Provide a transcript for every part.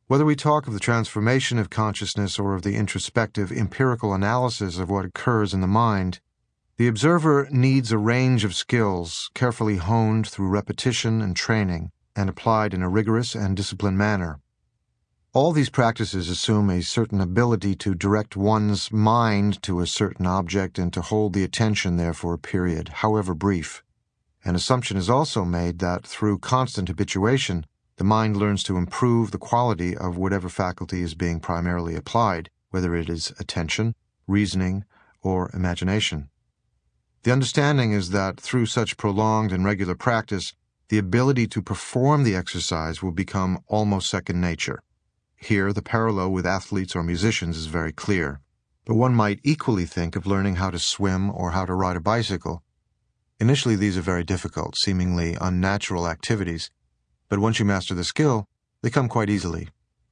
Whether we talk of the transformation of consciousness or of the introspective, empirical analysis of what occurs in the mind, the observer needs a range of skills carefully honed through repetition and training and applied in a rigorous and disciplined manner. All these practices assume a certain ability to direct one's mind to a certain object and to hold the attention there for a period, however brief. An assumption is also made that through constant habituation, the mind learns to improve the quality of whatever faculty is being primarily applied, whether it is attention, reasoning, or imagination. The understanding is that through such prolonged and regular practice, the ability to perform the exercise will become almost second nature. Here, the parallel with athletes or musicians is very clear, but one might equally think of learning how to swim or how to ride a bicycle. Initially, these are very difficult, seemingly unnatural activities, but once you master the skill, they come quite easily.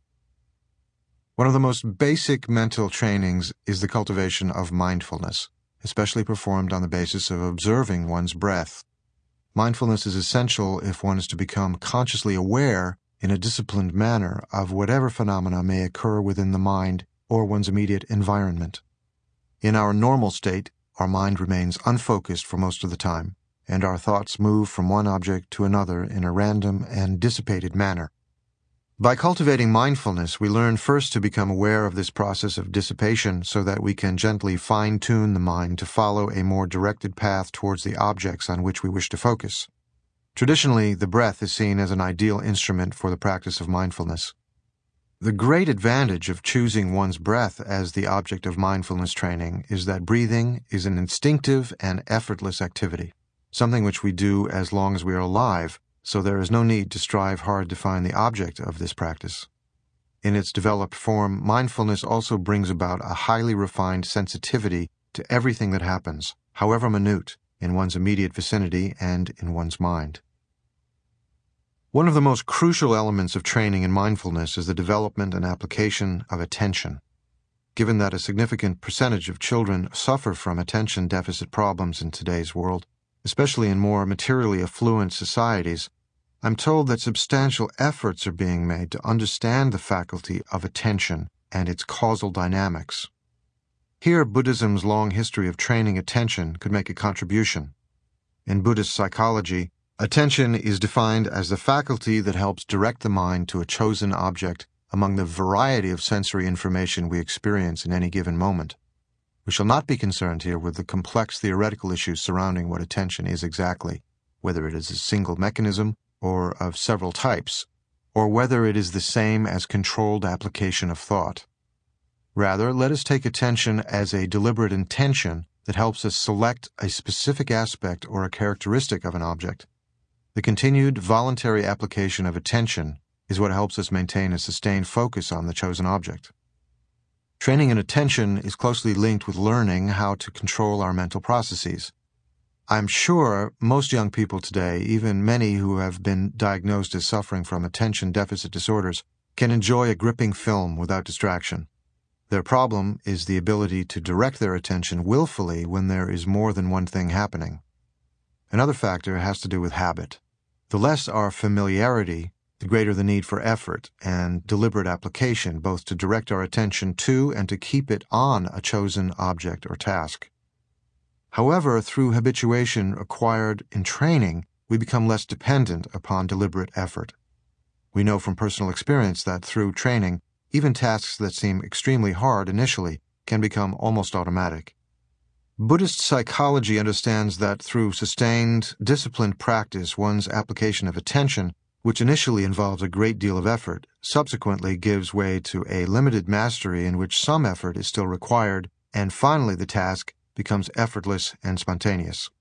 One of the most basic mental trainings is the cultivation of mindfulness, especially performed on the basis of observing one's breath. Mindfulness is essential if one is to become consciously aware in a disciplined manner of whatever phenomena may occur within the mind or one's immediate environment. In our normal state, our mind remains unfocused for most of the time, and our thoughts move from one object to another in a random and dissipated manner. By cultivating mindfulness, we learn first to become aware of this process of dissipation so that we can gently fine-tune the mind to follow a more directed path towards the objects on which we wish to focus. Traditionally, the breath is seen as an ideal instrument for the practice of mindfulness. The great advantage of choosing one's breath as the object of mindfulness training is that breathing is an instinctive and effortless activity, something which we do as long as we are alive, so there is no need to strive hard to find the object of this practice. In its developed form, mindfulness also brings about a highly refined sensitivity to everything that happens, however minute, in one's immediate vicinity and in one's mind. One of the most crucial elements of training in mindfulness is the development and application of attention. Given that a significant percentage of children suffer from attention deficit problems in today's world, especially in more materially affluent societies, I'm told that substantial efforts are being made to understand the faculty of attention and its causal dynamics. Here, Buddhism's long history of training attention could make a contribution. In Buddhist psychology, attention is defined as the faculty that helps direct the mind to a chosen object among the variety of sensory information we experience in any given moment. We shall not be concerned here with the complex theoretical issues surrounding what attention is exactly, whether it is a single mechanism or of several types, or whether it is the same as controlled application of thought. Rather, let us take attention as a deliberate intention that helps us select a specific aspect or a characteristic of an object. The continued voluntary application of attention is what helps us maintain a sustained focus on the chosen object. Training in attention is closely linked with learning how to control our mental processes. I'm sure most young people today, even many who have been diagnosed as suffering from attention deficit disorders, can enjoy a gripping film without distraction. Their problem is the ability to direct their attention willfully when there is more than one thing happening. Another factor has to do with habit. The less our familiarity, the greater the need for effort and deliberate application, both to direct our attention to and to keep it on a chosen object or task. However, through habituation acquired in training, we become less dependent upon deliberate effort. We know from personal experience that through training, even tasks that seem extremely hard initially can become almost automatic. Buddhist psychology understands that through sustained, disciplined practice, one's application of attention, which initially involves a great deal of effort, subsequently gives way to a limited mastery in which some effort is still required, and finally the task becomes effortless and spontaneous.